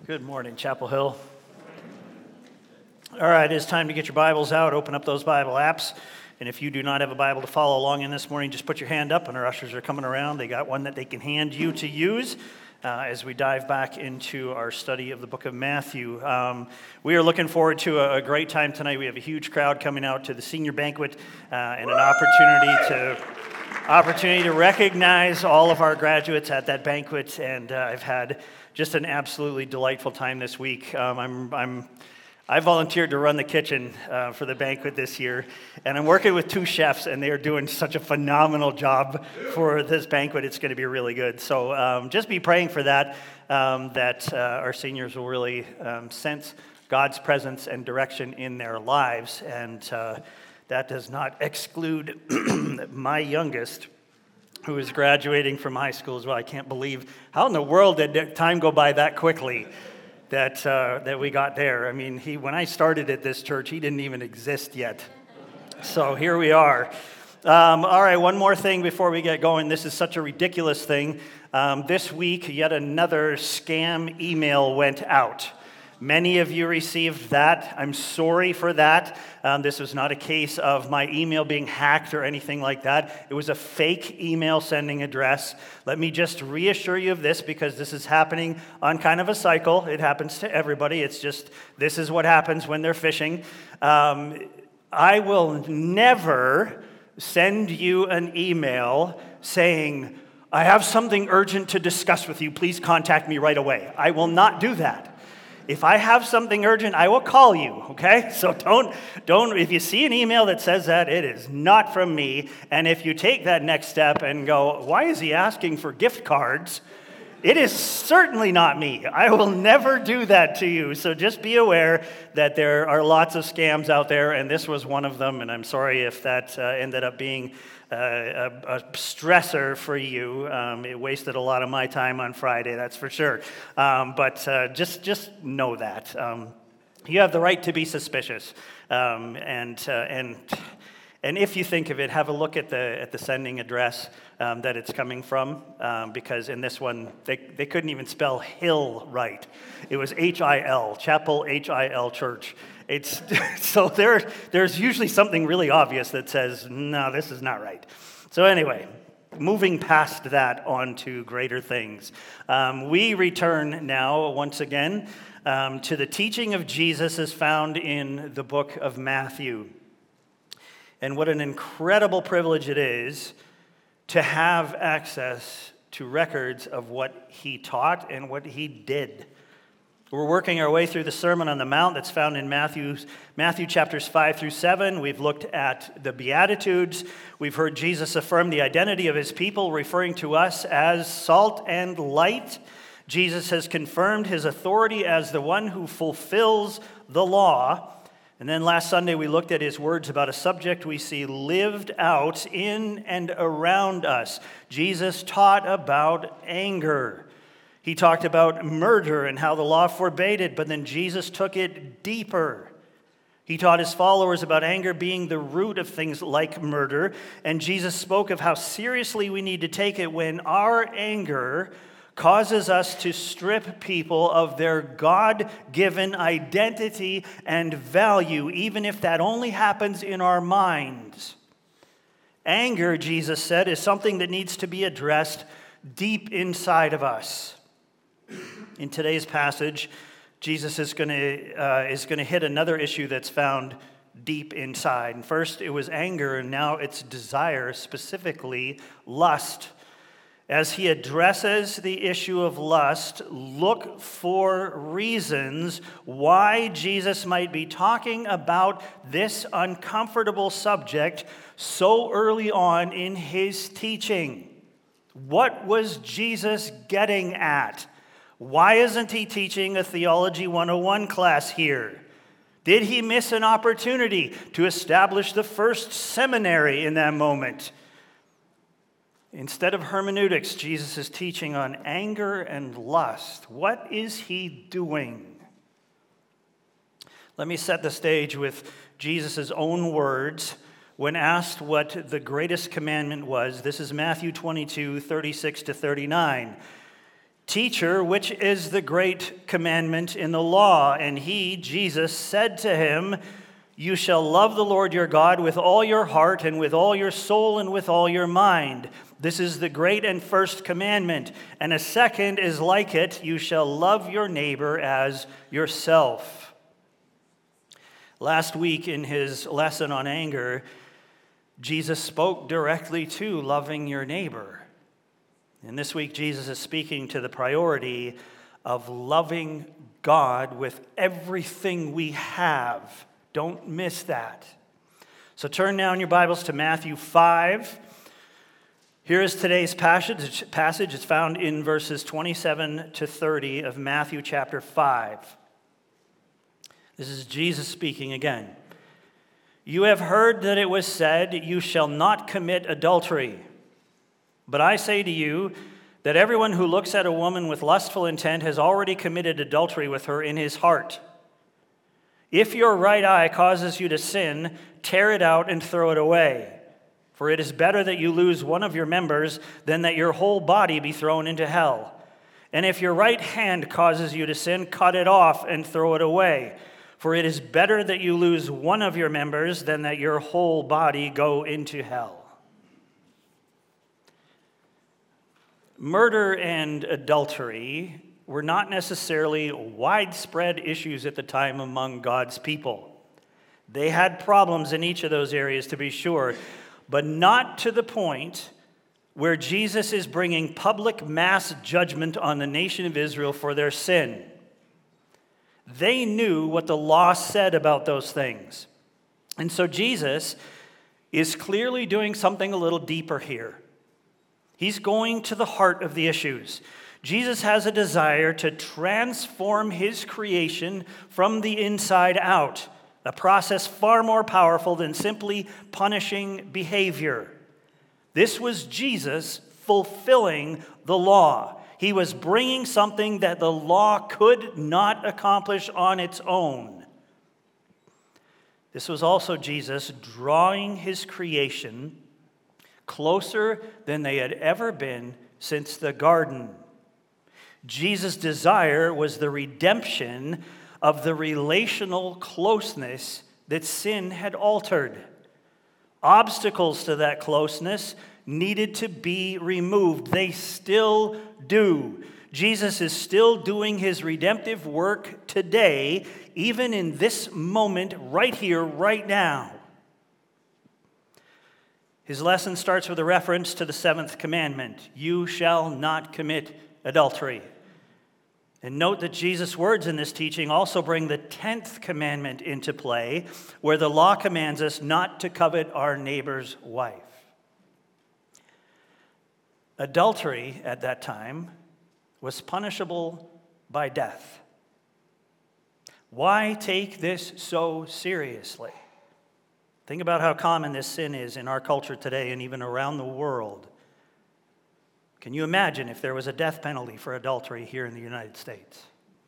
Good morning, Chapel Hill. All right, it's time to get your Bibles out, open up those Bible apps. And if you do not have a Bible to follow along in this morning, just put your hand up and our ushers are coming around. They got one that they can hand you to use as we dive back into our study of the book of Matthew. We are looking forward to a great time tonight. We have a huge crowd coming out to the senior banquet and an opportunity to recognize all of our graduates at that banquet. And I've had just an absolutely delightful time this week. I volunteered to run the kitchen for the banquet this year, and I'm working with two chefs, and they are doing such a phenomenal job for this banquet. It's going to be really good. So just be praying for that, that our seniors will really sense God's presence and direction in their lives, and that does not exclude my youngest, who is graduating from high school as well. I can't believe how in the world did time go by that quickly that we got there. I mean, when I started at this church, he didn't even exist yet. So here we are. All right, one more thing before we get going. This is such a ridiculous thing. This week, yet another scam email went out. Many of you received that. I'm sorry for that. This was not a case of my email being hacked or anything like that. It was a fake email sending address. Let me just reassure you of this, because this is happening on kind of a cycle. It happens to everybody. It's just, this is what happens when they're phishing. I will never send you an email saying, "I have something urgent to discuss with you. Please contact me right away." I will not do that. If I have something urgent, I will call you, okay? So don't, if you see an email that says that, it is not from me. And if you take that next step and go, "Why is he asking for gift cards?" It is certainly not me. I will never do that to you. So just be aware that there are lots of scams out there, and this was one of them. And I'm sorry if that ended up being a stressor for you. It wasted a lot of my time on Friday, that's for sure. But just know that. You have the right to be suspicious. And if you think of it, have a look at the sending address that it's coming from, because in this one, they couldn't even spell Hill right. It was H-I-L, Chapel H-I-L Church. So there's usually something really obvious that says, no, this is not right. So anyway, moving past that on to greater things. We return now, once again, to the teaching of Jesus as found in the book of Matthew. And what an incredible privilege it is to have access to records of what he taught and what he did. We're working our way through the Sermon on the Mount that's found in Matthew chapters 5 through 7. We've looked at the Beatitudes. We've heard Jesus affirm the identity of his people, referring to us as salt and light. Jesus has confirmed his authority as the one who fulfills the law. And then last Sunday, we looked at his words about a subject we see lived out in and around us. Jesus taught about anger. He talked about murder and how the law forbade it, but then Jesus took it deeper. He taught his followers about anger being the root of things like murder, and Jesus spoke of how seriously we need to take it when our anger causes us to strip people of their God-given identity and value, even if that only happens in our minds. Anger, Jesus said, is something that needs to be addressed deep inside of us. In today's passage, Jesus is going to hit another issue that's found deep inside. And first, it was anger, and now it's desire, specifically lust. As he addresses the issue of lust, look for reasons why Jesus might be talking about this uncomfortable subject so early on in his teaching. What was Jesus getting at? Why isn't he teaching a Theology 101 class here? Did he miss an opportunity to establish the first seminary in that moment? Instead of hermeneutics, Jesus is teaching on anger and lust. What is he doing? Let me set the stage with Jesus' own words when asked what the greatest commandment was. This is Matthew 22, 36 to 39. "Teacher, which is the great commandment in the law?" And he, Jesus, said to him, "You shall love the Lord your God with all your heart and with all your soul and with all your mind. This is the great and first commandment. And a second is like it: you shall love your neighbor as yourself." Last week in his lesson on anger, Jesus spoke directly to loving your neighbor. And this week, Jesus is speaking to the priority of loving God with everything we have. Don't miss that. So turn now in your Bibles to Matthew 5. Here is today's passage. It's found in verses 27 to 30 of Matthew chapter 5. This is Jesus speaking again. "You have heard that it was said, 'You shall not commit adultery.' But I say to you that everyone who looks at a woman with lustful intent has already committed adultery with her in his heart. If your right eye causes you to sin, tear it out and throw it away. For it is better that you lose one of your members than that your whole body be thrown into hell. And if your right hand causes you to sin, cut it off and throw it away. For it is better that you lose one of your members than that your whole body go into hell." Murder and adultery were not necessarily widespread issues at the time among God's people. They had problems in each of those areas, to be sure, but not to the point where Jesus is bringing public mass judgment on the nation of Israel for their sin. They knew what the law said about those things. And so Jesus is clearly doing something a little deeper here. He's going to the heart of the issues. Jesus has a desire to transform his creation from the inside out, a process far more powerful than simply punishing behavior. This was Jesus fulfilling the law. He was bringing something that the law could not accomplish on its own. This was also Jesus drawing his creation closer than they had ever been since the garden. Jesus' desire was the redemption of the relational closeness that sin had altered. Obstacles to that closeness needed to be removed. They still do. Jesus is still doing his redemptive work today, even in this moment, right here, right now. His lesson starts with a reference to the seventh commandment: "You shall not commit adultery." And note that Jesus' words in this teaching also bring the 10th commandment into play, where the law commands us not to covet our neighbor's wife. Adultery at that time was punishable by death. Why take this so seriously? Think about how common this sin is in our culture today and even around the world. Can you imagine if there was a death penalty for adultery here in the United States?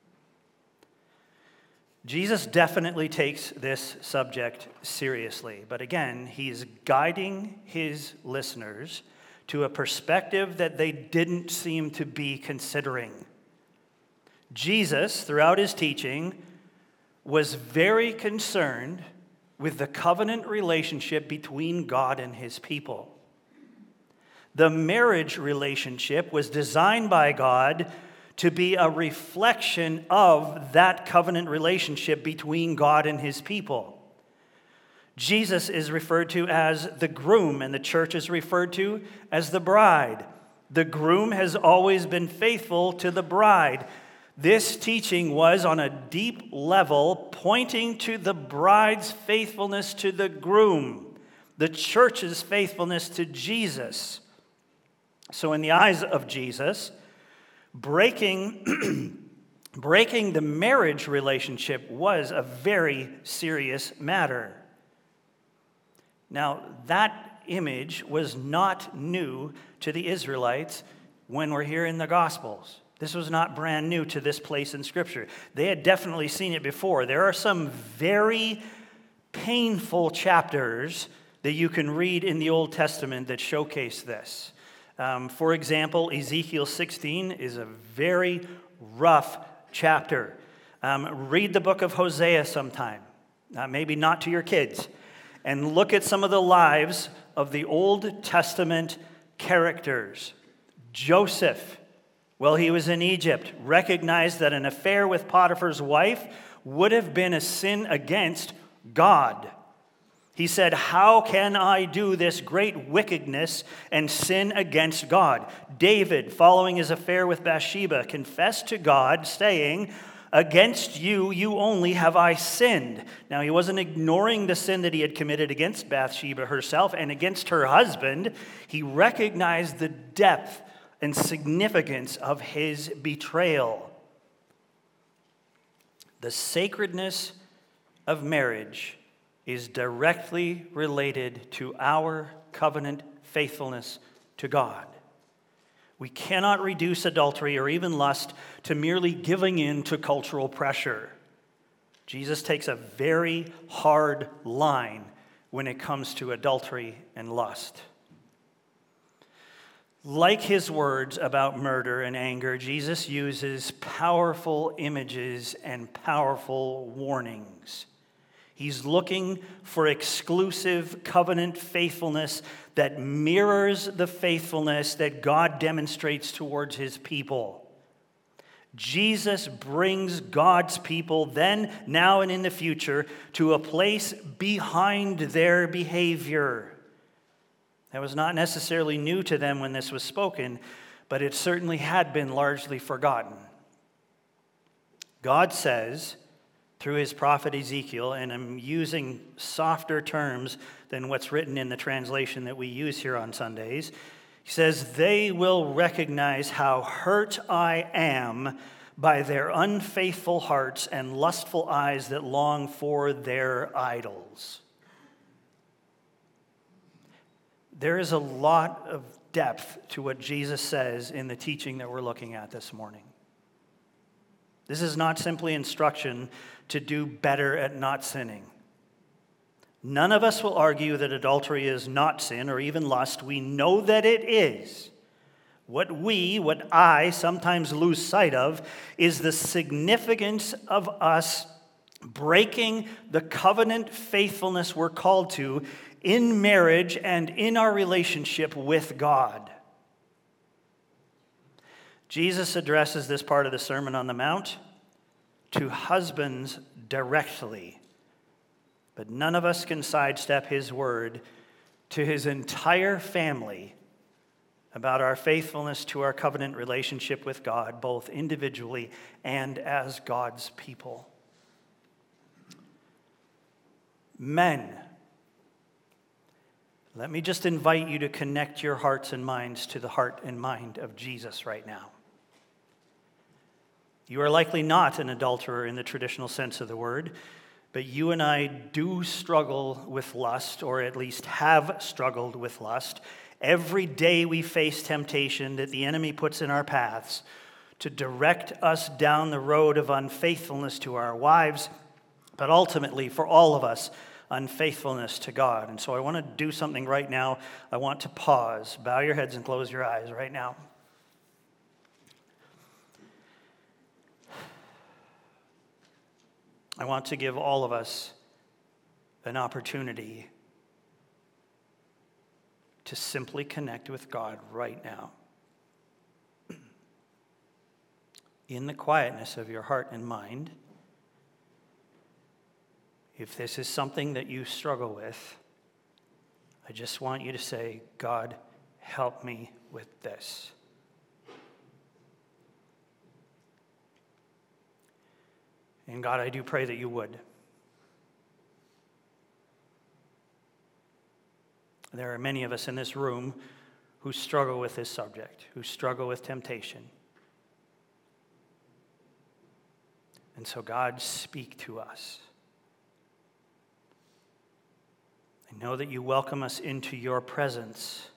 Jesus definitely takes this subject seriously, but again, he's guiding his listeners to a perspective that they didn't seem to be considering. Jesus, throughout his teaching, was very concerned with the covenant relationship between God and his people. The marriage relationship was designed by God to be a reflection of that covenant relationship between God and his people. Jesus is referred to as the groom, and the church is referred to as the bride. The groom has always been faithful to the bride. This teaching was on a deep level pointing to the bride's faithfulness to the groom, the church's faithfulness to Jesus. So in the eyes of Jesus, breaking the marriage relationship was a very serious matter. Now, that image was not new to the Israelites when we're here in the Gospels. This was not brand new to this place in Scripture. They had definitely seen it before. There are some very painful chapters that you can read in the Old Testament that showcase this. For example, Ezekiel 16 is a very rough chapter. Read the book of Hosea sometime, maybe not to your kids, and look at some of the lives of the Old Testament characters. Joseph, while he was in Egypt, recognized that an affair with Potiphar's wife would have been a sin against God. He said, "How can I do this great wickedness and sin against God?" David, following his affair with Bathsheba, confessed to God, saying, "Against you, you only have I sinned." Now, he wasn't ignoring the sin that he had committed against Bathsheba herself and against her husband. He recognized the depth and significance of his betrayal. The sacredness of marriage is directly related to our covenant faithfulness to God. We cannot reduce adultery or even lust to merely giving in to cultural pressure. Jesus takes a very hard line when it comes to adultery and lust. Like his words about murder and anger, Jesus uses powerful images and powerful warnings. He's looking for exclusive covenant faithfulness that mirrors the faithfulness that God demonstrates towards his people. Jesus brings God's people then, now, and in the future to a place behind their behavior. That was not necessarily new to them when this was spoken, but it certainly had been largely forgotten. God says, through his prophet Ezekiel, and I'm using softer terms than what's written in the translation that we use here on Sundays. He says, "They will recognize how hurt I am by their unfaithful hearts and lustful eyes that long for their idols." There is a lot of depth to what Jesus says in the teaching that we're looking at this morning. This is not simply instruction to do better at not sinning. None of us will argue that adultery is not sin or even lust. We know that it is. What I sometimes lose sight of is the significance of us breaking the covenant faithfulness we're called to in marriage and in our relationship with God. Jesus addresses this part of the Sermon on the Mount to husbands directly, but none of us can sidestep his word to his entire family about our faithfulness to our covenant relationship with God, both individually and as God's people. Men, let me just invite you to connect your hearts and minds to the heart and mind of Jesus right now. You are likely not an adulterer in the traditional sense of the word, but you and I do struggle with lust, or at least have struggled with lust. Every day we face temptation that the enemy puts in our paths to direct us down the road of unfaithfulness to our wives, but ultimately, for all of us, unfaithfulness to God. And so I want to do something right now. I want to pause. Bow your heads and close your eyes right now. I want to give all of us an opportunity to simply connect with God right now. In the quietness of your heart and mind, if this is something that you struggle with, I just want you to say, "God, help me with this." And God, I do pray that you would. There are many of us in this room who struggle with this subject, who struggle with temptation. And so, God, speak to us. I know that you welcome us into your presence.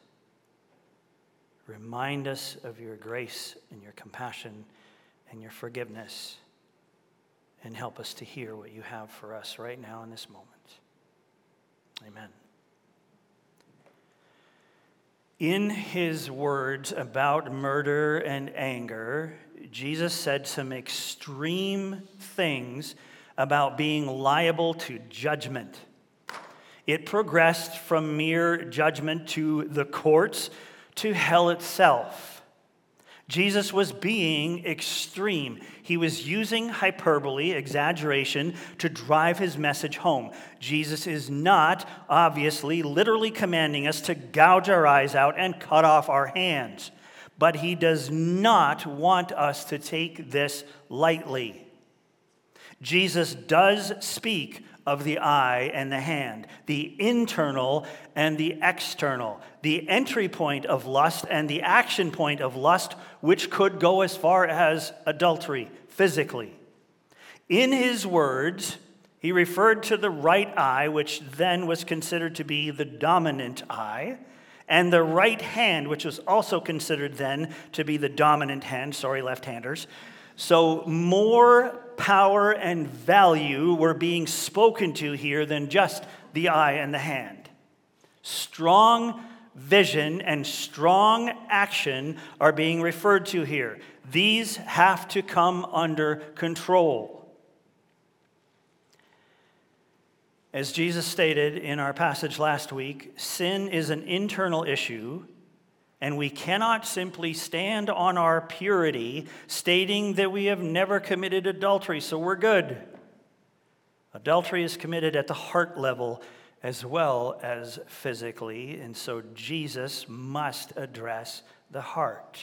Remind us of your grace and your compassion and your forgiveness. And help us to hear what you have for us right now in this moment. Amen. In his words about murder and anger, Jesus said some extreme things about being liable to judgment. It progressed from mere judgment to the courts to hell itself. Jesus was being extreme. He was using hyperbole, exaggeration, to drive his message home. Jesus is not, obviously, literally commanding us to gouge our eyes out and cut off our hands. But he does not want us to take this lightly. Jesus does speak of the eye and the hand, the internal and the external, the entry point of lust and the action point of lust, which could go as far as adultery physically. In his words, he referred to the right eye, which then was considered to be the dominant eye, and the right hand, which was also considered then to be the dominant hand. Sorry, left-handers. So more power and value were being spoken to here than just the eye and the hand. Strong vision and strong action are being referred to here. These have to come under control. As Jesus stated in our passage last week, sin is an internal issue, and we cannot simply stand on our purity, stating that we have never committed adultery, so we're good. Adultery is committed at the heart level as well as physically, and so Jesus must address the heart.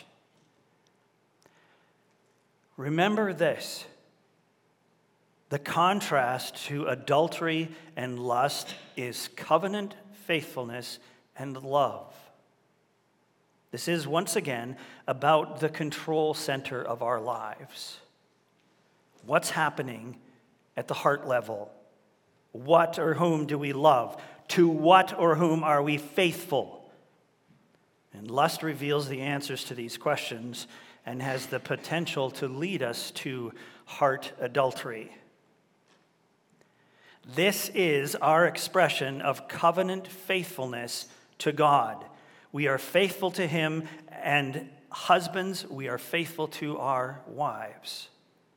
Remember this: the contrast to adultery and lust is covenant faithfulness and love. This is, once again, about the control center of our lives. What's happening at the heart level? What or whom do we love? To what or whom are we faithful? And lust reveals the answers to these questions and has the potential to lead us to heart adultery. This is our expression of covenant faithfulness to God. We are faithful to him, and husbands, we are faithful to our wives.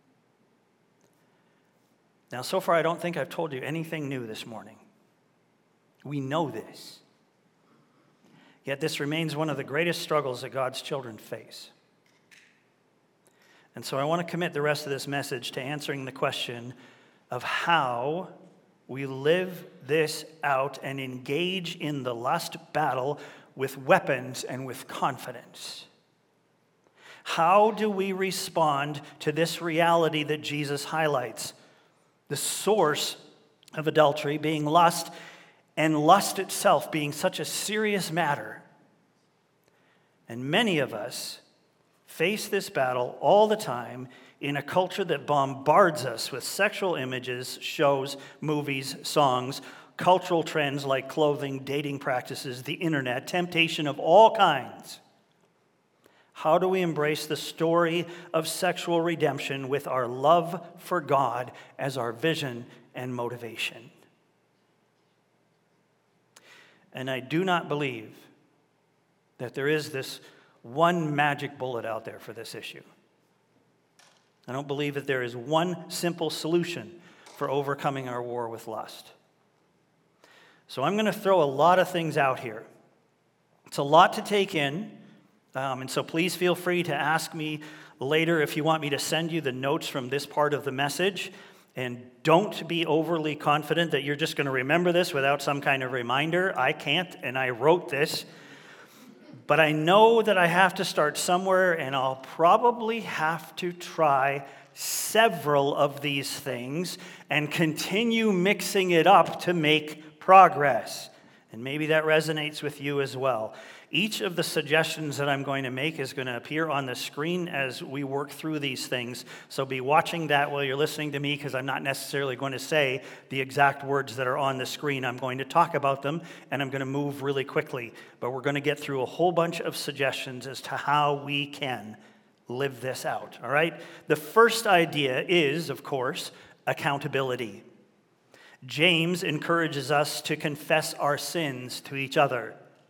Now, so far, I don't think I've told you anything new this morning. We know this. Yet this remains one of the greatest struggles that God's children face. And so I want to commit the rest of this message to answering the question of how we live this out and engage in the lust battle with weapons and with confidence. How do we respond to this reality that Jesus highlights? The source of adultery being lust, and lust itself being such a serious matter. And many of us face this battle all the time in a culture that bombards us with sexual images, shows, movies, songs, cultural trends like clothing, dating practices, the internet, temptation of all kinds. How do we embrace the story of sexual redemption with our love for God as our vision and motivation? And I do not believe that there is this one magic bullet out there for this issue. I don't believe that there is one simple solution for overcoming our war with lust. So I'm going to throw a lot of things out here. It's a lot to take in, and so please feel free to ask me later if you want me to send you the notes from this part of the message. And don't be overly confident that you're just going to remember this without some kind of reminder. I can't, and I wrote this. But I know that I have to start somewhere, and I'll probably have to try several of these things and continue mixing it up to make progress. And maybe that resonates with you as well. Each of the suggestions that I'm going to make is going to appear on the screen as we work through these things. So be watching that while you're listening to me, because I'm not necessarily going to say the exact words that are on the screen. I'm going to talk about them, and I'm going to move really quickly. But we're going to get through a whole bunch of suggestions as to how we can live this out, all right? The first idea is, of course, accountability. James encourages us to confess our sins to each other.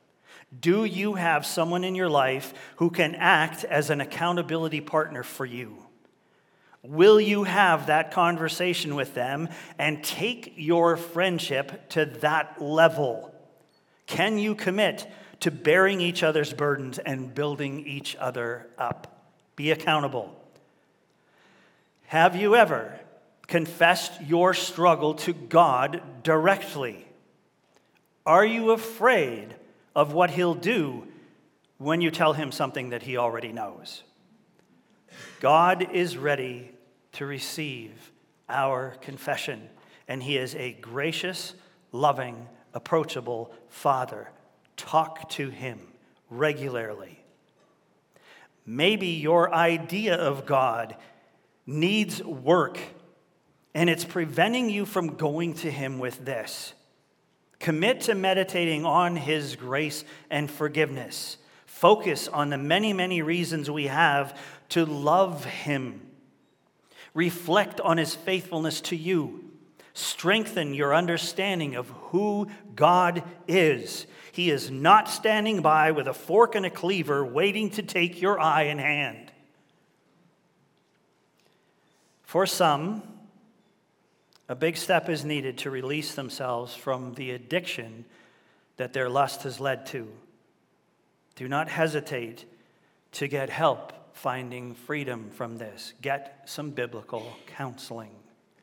Do you have someone in your life who can act as an accountability partner for you? Will you have that conversation with them and take your friendship to that level? Can you commit to bearing each other's burdens and building each other up? Be accountable. Have you ever confessed your struggle to God directly? Are you afraid of what He'll do when you tell Him something that He already knows? God is ready to receive our confession, and He is a gracious, loving, approachable Father. Talk to Him regularly. Maybe your idea of God needs work, and it's preventing you from going to Him with this. Commit to meditating on His grace and forgiveness. Focus on the many, many reasons we have to love Him. Reflect on His faithfulness to you. Strengthen your understanding of who God is. He is not standing by with a fork and a cleaver waiting to take your eye and hand. For some, a big step is needed to release themselves from the addiction that their lust has led to. Do not hesitate to get help finding freedom from this. Get some biblical counseling.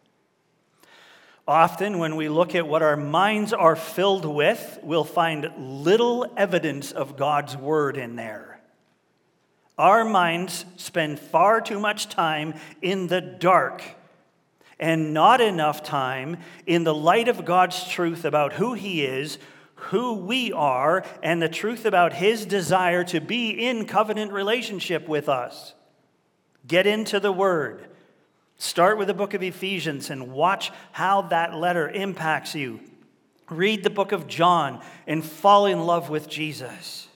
Often, when we look at what our minds are filled with, we'll find little evidence of God's word in there. Our minds spend far too much time in the dark and not enough time in the light of God's truth about who He is, who we are, and the truth about His desire to be in covenant relationship with us. Get into the Word. Start with the book of Ephesians and watch how that letter impacts you. Read the book of John and fall in love with Jesus.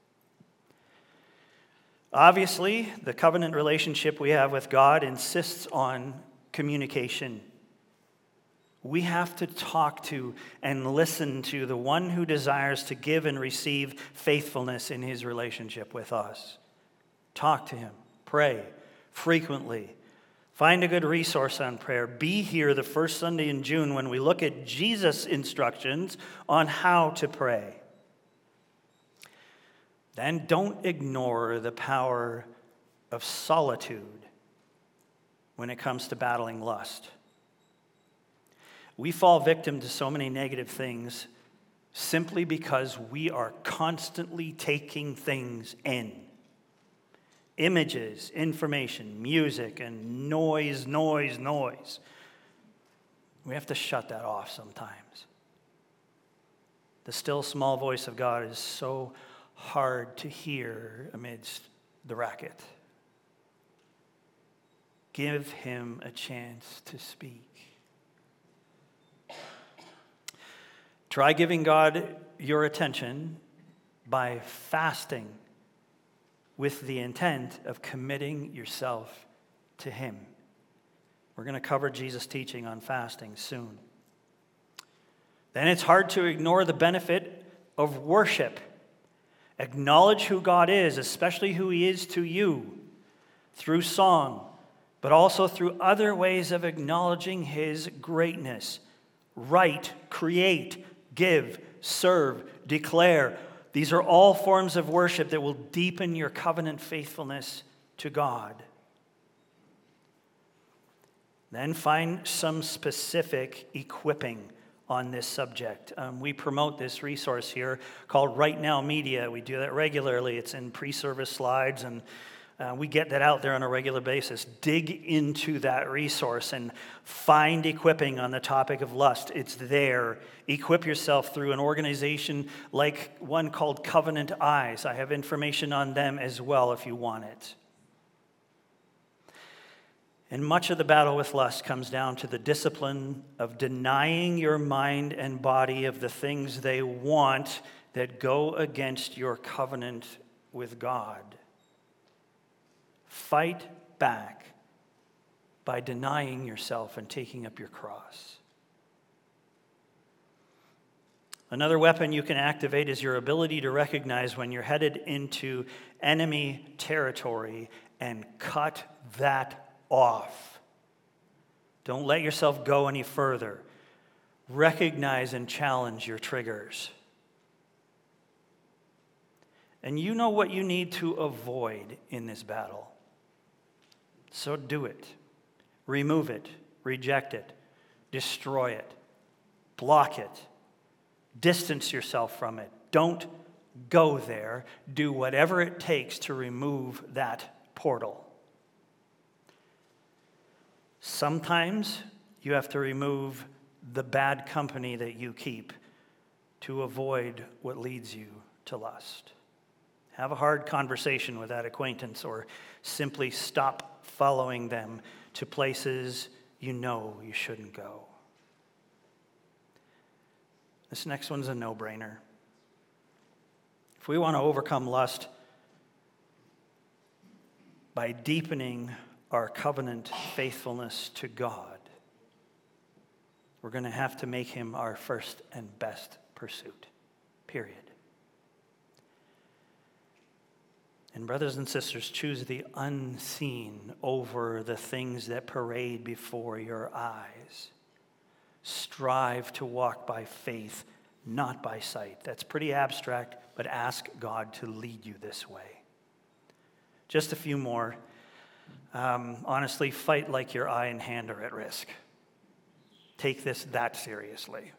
Obviously, the covenant relationship we have with God insists on communication. We have to talk to and listen to the one who desires to give and receive faithfulness in His relationship with us. Talk to Him. Pray frequently. Find a good resource on prayer. Be here the first Sunday in June when we look at Jesus' instructions on how to pray. Then don't ignore the power of solitude when it comes to battling lust. We fall victim to so many negative things simply because we are constantly taking things in. Images, information, music, and noise. We have to shut that off sometimes. The still small voice of God is so hard to hear amidst the racket. Give Him a chance to speak. Try giving God your attention by fasting with the intent of committing yourself to Him. We're going to cover Jesus' teaching on fasting soon. Then it's hard to ignore the benefit of worship. Acknowledge who God is, especially who He is to you, through song, but also through other ways of acknowledging His greatness. Write, create, give, serve, declare. These are all forms of worship that will deepen your covenant faithfulness to God. Then find some specific equipping on this subject. We promote this resource here called Right Now Media. We do that regularly. It's in pre-service slides, and we get that out there on a regular basis. Dig into that resource and find equipping on the topic of lust. It's there. Equip yourself through an organization like one called Covenant Eyes. I have information on them as well if you want it. And much of the battle with lust comes down to the discipline of denying your mind and body of the things they want that go against your covenant with God. Fight back by denying yourself and taking up your cross. Another weapon you can activate is your ability to recognize when you're headed into enemy territory and cut that off. Don't let yourself go any further. Recognize and challenge your triggers. And you know what you need to avoid in this battle. So do it. Remove it. Reject it. Destroy it. Block it. Distance yourself from it. Don't go there. Do whatever it takes to remove that portal. Sometimes you have to remove the bad company that you keep to avoid what leads you to lust. Have a hard conversation with that acquaintance, or simply stop following them to places you know you shouldn't go. This next one's a no-brainer. If we want to overcome lust by deepening our covenant faithfulness to God, we're going to have to make him our first and best pursuit, period. And brothers and sisters, choose the unseen over the things that parade before your eyes. Strive to walk by faith, not by sight. That's pretty abstract, but ask God to lead you this way. Just a few more. Honestly, fight like your eye and hand are at risk. Take this that seriously.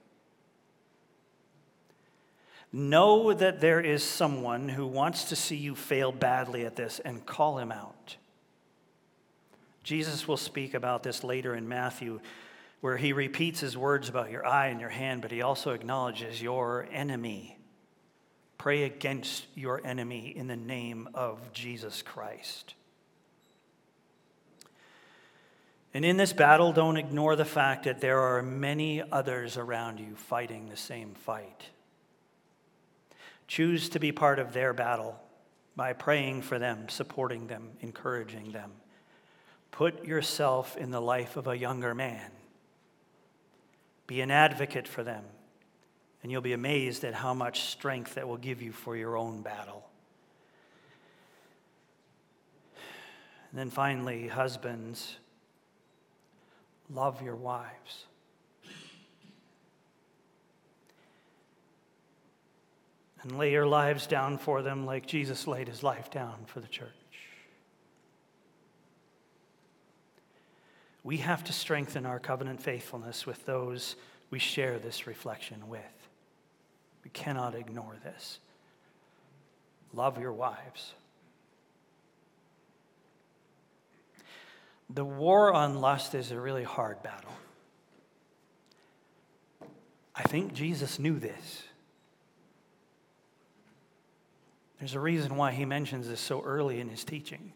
Know that there is someone who wants to see you fail badly at this, and call him out. Jesus will speak about this later in Matthew, where he repeats his words about your eye and your hand, but he also acknowledges your enemy. Pray against your enemy in the name of Jesus Christ. And in this battle, don't ignore the fact that there are many others around you fighting the same fight. Choose to be part of their battle by praying for them, supporting them, encouraging them. Put yourself in the life of a younger man. Be an advocate for them, and you'll be amazed at how much strength that will give you for your own battle. And then finally, husbands, love your wives. And lay your lives down for them like Jesus laid his life down for the church. We have to strengthen our covenant faithfulness with those we share this reflection with. We cannot ignore this. Love your wives. The war on lust is a really hard battle. I think Jesus knew this. There's a reason why he mentions this so early in his teaching.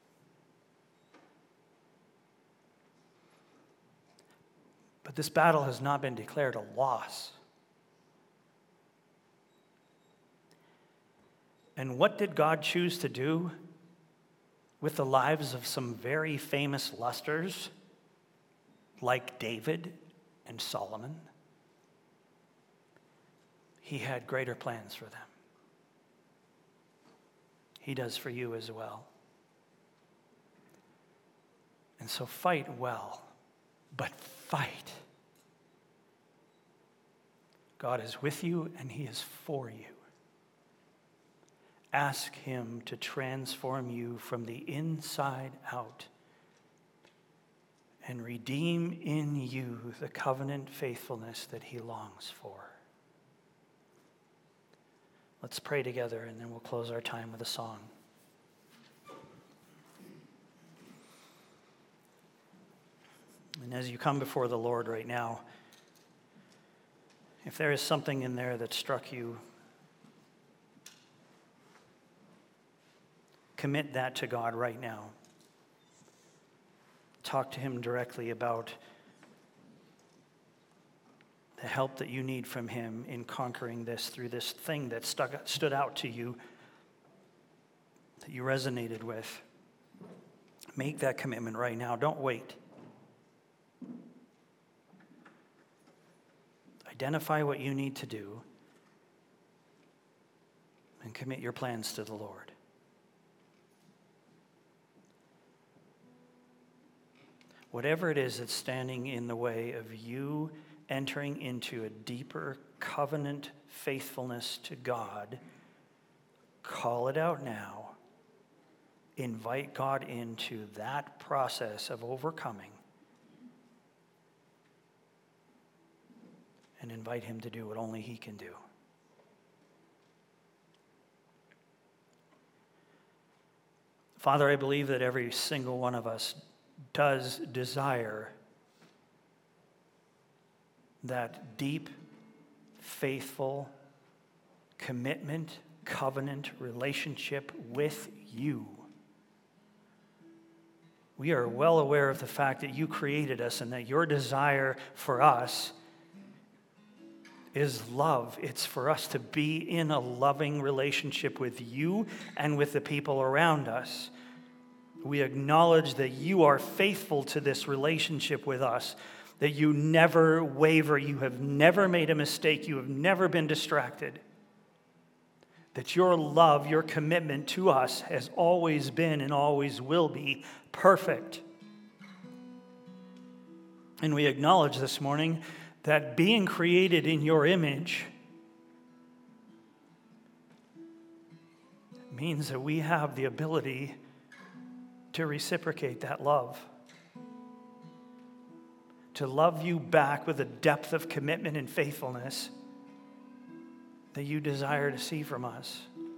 But this battle has not been declared a loss. And what did God choose to do with the lives of some very famous lusters like David and Solomon? He had greater plans for them. He does for you as well. And so fight well, but fight. God is with you and he is for you. Ask him to transform you from the inside out and redeem in you the covenant faithfulness that he longs for. Let's pray together, and then we'll close our time with a song. And as you come before the Lord right now, if there is something in there that struck you, commit that to God right now. Talk to him directly about the help that you need from him in conquering this through this thing that stood out to you, that you resonated with. Make that commitment right now. Don't wait. Identify what you need to do and commit your plans to the Lord. Whatever it is that's standing in the way of you entering into a deeper covenant faithfulness to God, call it out now. Invite God into that process of overcoming and invite him to do what only he can do. Father, I believe that every single one of us does desire that deep, faithful commitment, covenant relationship with you. We are well aware of the fact that you created us and that your desire for us is love. It's for us to be in a loving relationship with you and with the people around us. We acknowledge that you are faithful to this relationship with us, that you never waver, you have never made a mistake, you have never been distracted, that your love, your commitment to us has always been and always will be perfect. And we acknowledge this morning that being created in your image means that we have the ability to reciprocate that love, to love you back with a depth of commitment and faithfulness that you desire to see from us.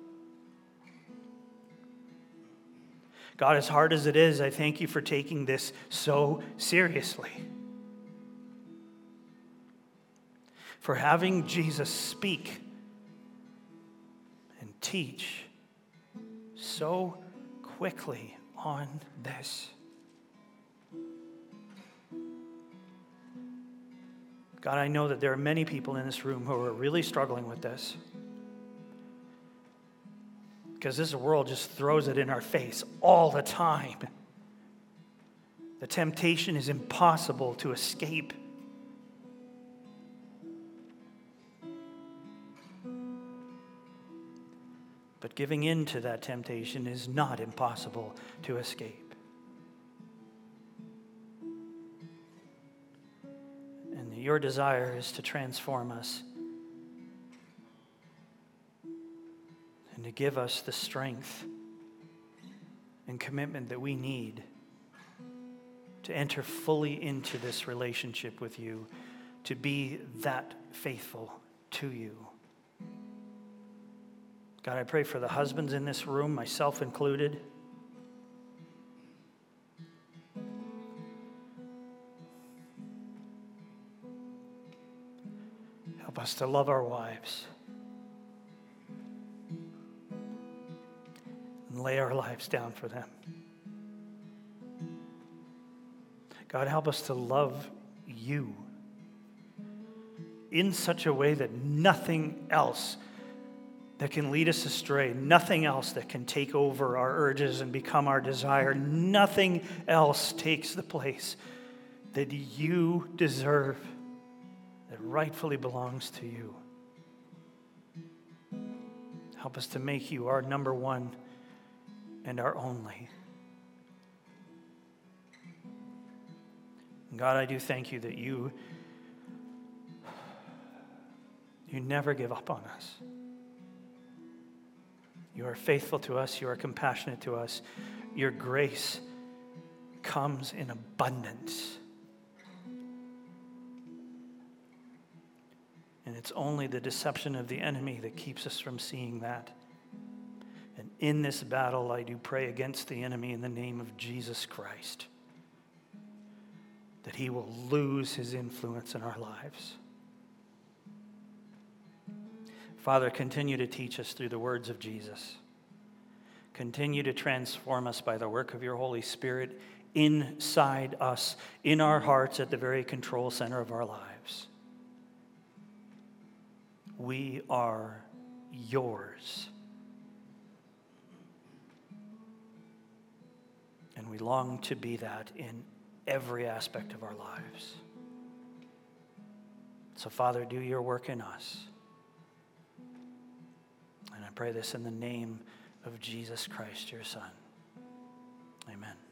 God, as hard as it is, I thank you for taking this so seriously. For having Jesus speak and teach so quickly on this. God, I know that there are many people in this room who are really struggling with this, because this world just throws it in our face all the time. The temptation is impossible to escape. But giving in to that temptation is not impossible to escape. And your desire is to transform us and to give us the strength and commitment that we need to enter fully into this relationship with you, to be that faithful to you. God, I pray for the husbands in this room, myself included. Help us to love our wives and lay our lives down for them. God, help us to love you in such a way that nothing else that can lead us astray, nothing else that can take over our urges and become our desire, nothing else takes the place that you deserve, that rightfully belongs to you. Help us to make you our number one and our only. God, I do thank you that you never give up on us. You are faithful to us. You are compassionate to us. Your grace comes in abundance. And it's only the deception of the enemy that keeps us from seeing that. And in this battle, I do pray against the enemy in the name of Jesus Christ, that he will lose his influence in our lives. Father, continue to teach us through the words of Jesus. Continue to transform us by the work of your Holy Spirit inside us, in our hearts, at the very control center of our lives. We are yours. And we long to be that in every aspect of our lives. So, Father, do your work in us. pray this in the name of Jesus Christ, your Son. Amen.